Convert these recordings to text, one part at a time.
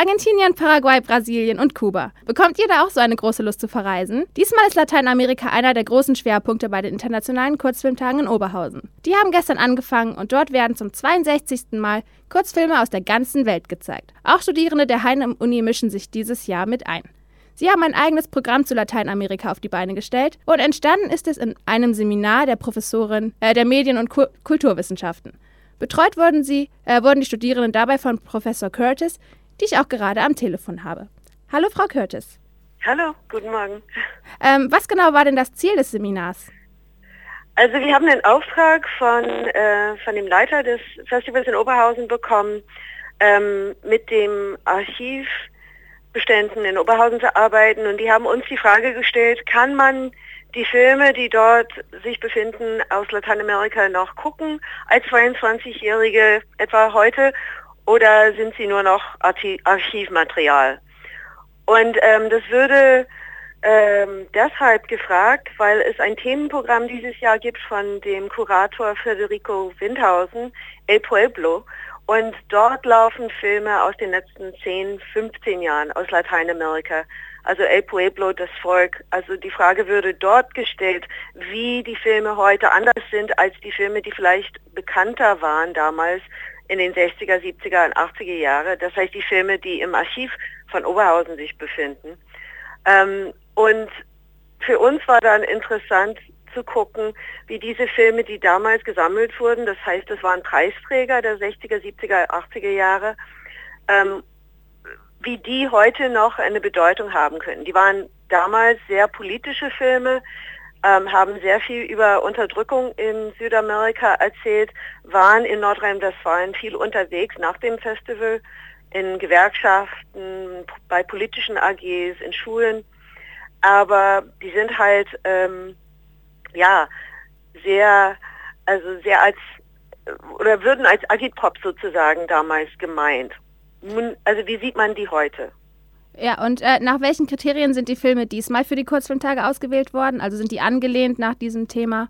Argentinien, Paraguay, Brasilien und Kuba. Bekommt ihr da auch so eine große Lust zu verreisen? Diesmal ist Lateinamerika einer der großen Schwerpunkte bei den internationalen Kurzfilmtagen in Oberhausen. Die haben gestern angefangen und dort werden zum 62. Mal Kurzfilme aus der ganzen Welt gezeigt. Auch Studierende der Heine-Uni mischen sich dieses Jahr mit ein. Sie haben ein eigenes Programm zu Lateinamerika auf die Beine gestellt und entstanden ist es in einem Seminar der Professorin der Medien- und Kulturwissenschaften. Betreut wurden die Studierenden dabei von Professor Curtis, die ich auch gerade am Telefon habe. Hallo, Frau Curtis. Hallo, guten Morgen. Was genau war denn das Ziel des Seminars? Also wir haben den Auftrag von dem Leiter des Festivals in Oberhausen bekommen, mit dem Archivbeständen in Oberhausen zu arbeiten. Und die haben uns die Frage gestellt, kann man die Filme, die dort sich befinden, aus Lateinamerika noch gucken, als 22-Jährige etwa heute, oder sind sie nur noch Archivmaterial? Und das würde deshalb gefragt, weil es ein Themenprogramm dieses Jahr gibt von dem Kurator Federico Windhausen, El Pueblo. Und dort laufen Filme aus den letzten 10, 15 Jahren aus Lateinamerika. Also El Pueblo, das Volk. Also die Frage würde dort gestellt, wie die Filme heute anders sind als die Filme, die vielleicht bekannter waren damals in den 60er, 70er und 80er Jahre. Das heißt, die Filme, die im Archiv von Oberhausen sich befinden. Und für uns war dann interessant zu gucken, wie diese Filme, die damals gesammelt wurden, das heißt, das waren Preisträger der 60er, 70er, 80er Jahre, wie die heute noch eine Bedeutung haben können. Die waren damals sehr politische Filme, haben sehr viel über Unterdrückung in Südamerika erzählt, waren in Nordrhein-Westfalen viel unterwegs nach dem Festival, in Gewerkschaften, bei politischen AGs, in Schulen. Aber die sind halt sehr würden als Agitprop sozusagen damals gemeint. Also wie sieht man die heute? Ja, und nach welchen Kriterien sind die Filme diesmal für die Kurzfilmtage ausgewählt worden? Also sind die angelehnt nach diesem Thema?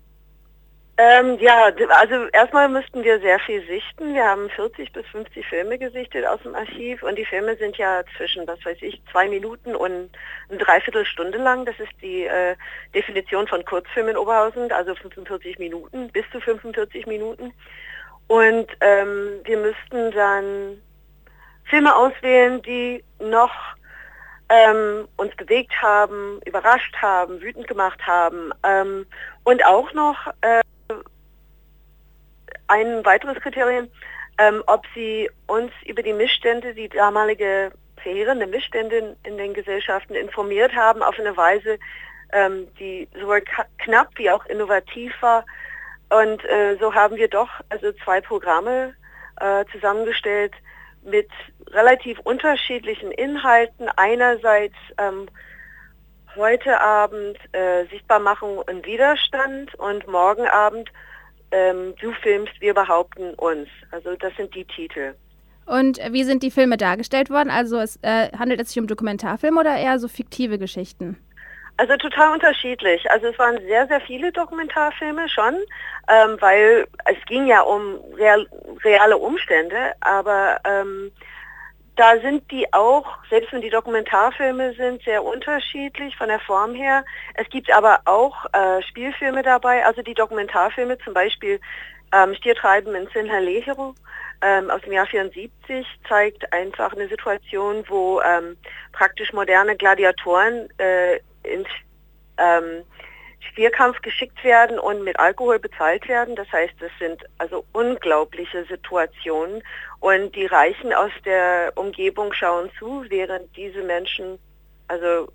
Also erstmal müssten wir sehr viel sichten. Wir haben 40 bis 50 Filme gesichtet aus dem Archiv und die Filme sind ja zwischen, 2 Minuten und eine Dreiviertelstunde lang. Das ist die Definition von Kurzfilm in Oberhausen, also 45 Minuten, bis zu 45 Minuten. Und wir müssten dann Filme auswählen, die noch uns bewegt haben, überrascht haben, wütend gemacht haben und auch noch ein weiteres Kriterium, ob sie uns über die Missstände, die damalige verheerende Missstände in den Gesellschaften informiert haben, auf eine Weise, die sowohl knapp wie auch innovativ war. Und so haben wir doch also 2 Programme zusammengestellt mit relativ unterschiedlichen Inhalten. Einerseits heute Abend Sichtbarmachung und Widerstand und morgen Abend Du filmst, wir behaupten uns. Also das sind die Titel. Und wie sind die Filme dargestellt worden? Also handelt es sich um Dokumentarfilme oder eher so fiktive Geschichten? Also total unterschiedlich. Also es waren sehr, sehr viele Dokumentarfilme schon, weil es ging ja um reale Umstände, aber da sind die auch, selbst wenn die Dokumentarfilme sind, sehr unterschiedlich von der Form her. Es gibt aber auch Spielfilme dabei, also die Dokumentarfilme, zum Beispiel Stiertreiben in Sinhalejero aus dem Jahr 74 zeigt einfach eine Situation, wo praktisch moderne Gladiatoren ins Stierkampf geschickt werden und mit Alkohol bezahlt werden. Das heißt, es sind also unglaubliche Situationen und die Reichen aus der Umgebung schauen zu, während diese Menschen also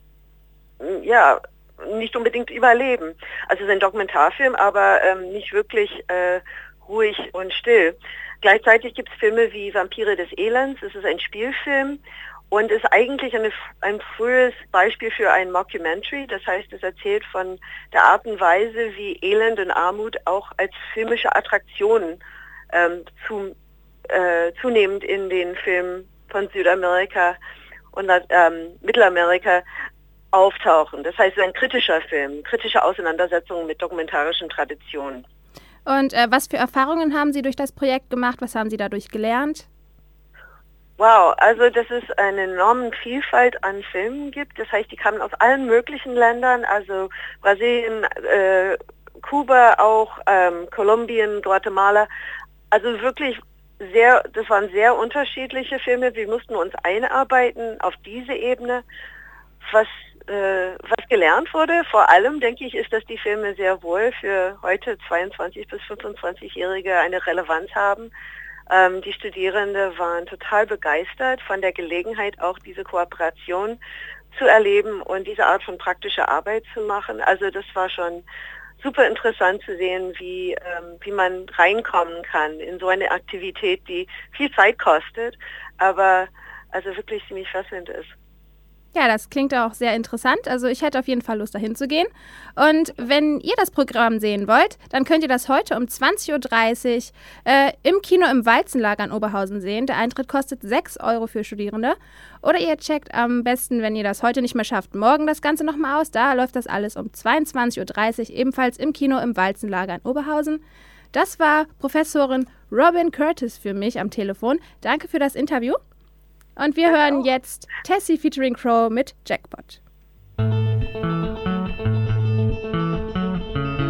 nicht unbedingt überleben. Also es ist ein Dokumentarfilm, aber nicht wirklich ruhig und still. Gleichzeitig gibt es Filme wie Vampire des Elends. Es ist ein Spielfilm und ist eigentlich ein frühes Beispiel für ein Mockumentary. Das heißt, es erzählt von der Art und Weise, wie Elend und Armut auch als filmische Attraktionen zunehmend in den Filmen von Südamerika und Mittelamerika auftauchen. Das heißt, es ist ein kritischer Film, kritische Auseinandersetzung mit dokumentarischen Traditionen. Und was für Erfahrungen haben Sie durch das Projekt gemacht? Was haben Sie dadurch gelernt? Wow, also dass es eine enorme Vielfalt an Filmen gibt. Das heißt, die kamen aus allen möglichen Ländern, also Brasilien, Kuba auch, Kolumbien, Guatemala. Also wirklich das waren sehr unterschiedliche Filme. Wir mussten uns einarbeiten auf diese Ebene. Was gelernt wurde, vor allem denke ich, ist, dass die Filme sehr wohl für heute 22- bis 25-Jährige eine Relevanz haben. Die Studierenden waren total begeistert von der Gelegenheit, auch diese Kooperation zu erleben und diese Art von praktischer Arbeit zu machen. Also das war schon super interessant zu sehen, wie man reinkommen kann in so eine Aktivität, die viel Zeit kostet, aber also wirklich ziemlich fesselnd ist. Ja, das klingt auch sehr interessant. Also ich hätte auf jeden Fall Lust, dahin zu gehen. Und wenn ihr das Programm sehen wollt, dann könnt ihr das heute um 20.30 Uhr im Kino im Walzenlager in Oberhausen sehen. Der Eintritt kostet 6 Euro für Studierende. Oder ihr checkt am besten, wenn ihr das heute nicht mehr schafft, morgen das Ganze nochmal aus. Da läuft das alles um 22.30 Uhr, ebenfalls im Kino im Walzenlager in Oberhausen. Das war Professorin Robin Curtis für mich am Telefon. Danke für das Interview. Und wir hören jetzt Tessie featuring Crow mit Jackpot.